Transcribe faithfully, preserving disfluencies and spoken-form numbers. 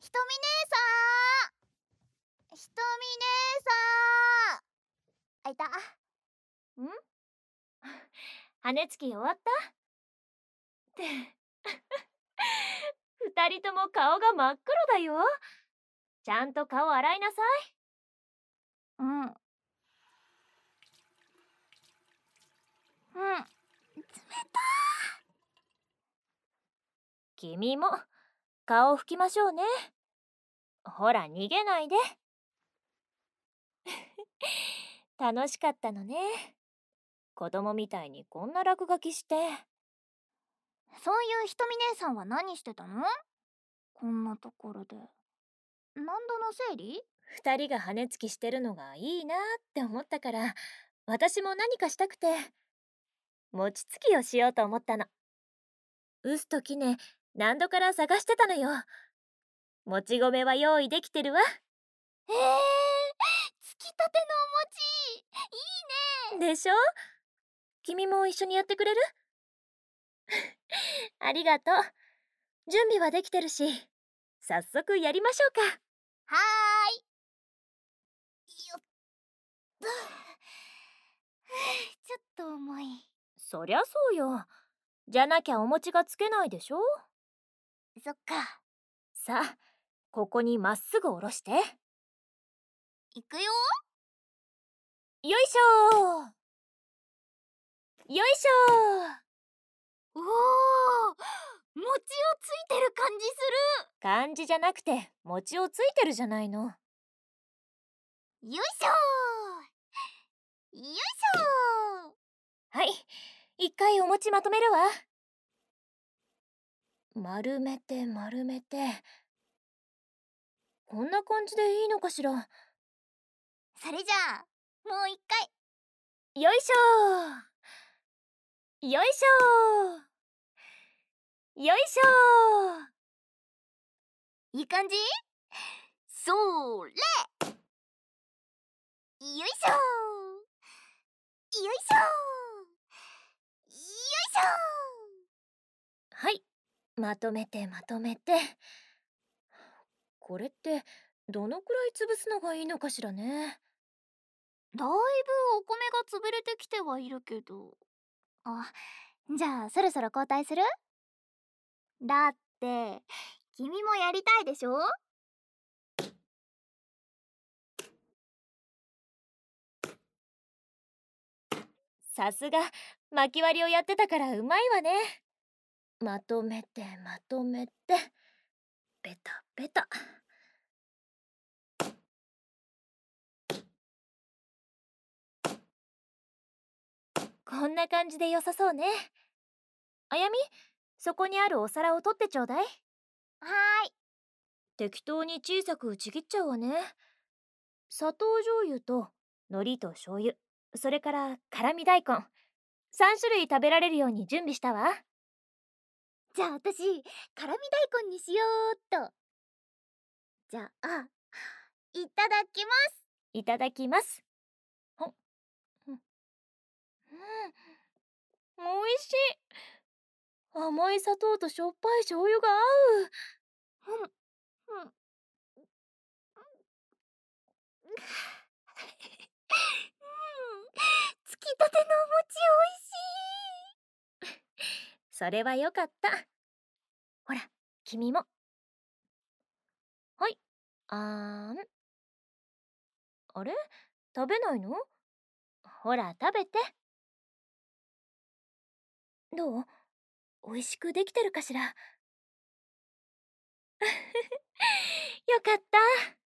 ひとみ姉さん、ひとみ姉さん。あ、いた。 ん羽つき終わったって二人とも顔が真っ黒だよ。ちゃんと顔洗いなさい。 うん。うん。冷た。 君も顔を拭きましょうね。ほら逃げないで。楽しかったのね。子供みたいにこんな落書きして。 そういうひとみ姉さんは何してたの？こんなところで何度の整理？ 二人が羽つきしてるのがいいなって思ったから、私も何かしたくて餅つきをしようと思ったの。ウスとキネ何度から探してたのよ。もち米は用意できてるわ。 えー、つきたてのお餅いいね。 でしょ？君も一緒にやってくれる？ありがとう。準備はできてるし、早速やりましょうか。 はーい。よっと。ちょっと重い。 そりゃそうよ。じゃなきゃお餅がつけないでしょ。 そっか。 さあ、ここにまっすぐ下ろして。 いくよ。 よいしょー。よいしょー。 おお、餅をついてる感じする。 漢字じゃなくて餅をついてるじゃないの。 よいしょー。よいしょはい、一回お餅まとめるわ。丸めて丸めて。こんな感じでいいのかしら。 ー。それじゃあもう一回。 よいしょー。よいしょー。よいしょいい感じ？それ。よいしょー。よいしょー。よいしょー。はい、まとめてまとめて。これってどのくらい潰すのがいいのかしらね。 ー。だいぶお米が潰れてきてはいるけど。あ、じゃあそろそろ交代する？だって君もやりたいでしょ？ さすが巻き割りをやってたからうまいわね。まとめてまとめて、ペタペタ。こんな感じで良さそうね。あやみ、そこにあるお皿を取ってちょうだい。 はーい。 適当に小さくちぎっちゃうわね。砂糖醤油と海苔と醤油、それから辛味大根、さん種類食べられるように準備したわ。 じゃあ私辛味大根にしようっと。じゃあいただきます。 いただきます。ほん、うん、うん、おいしい。甘い砂糖としょっぱい醤油が合う。 うん、うん。つきたてのお餅おいしい。 それはよかった。ほら、君も。はい。あーん。あれ？食べないの？ほら、食べて。どう？美味しくできてるかしら？よかった。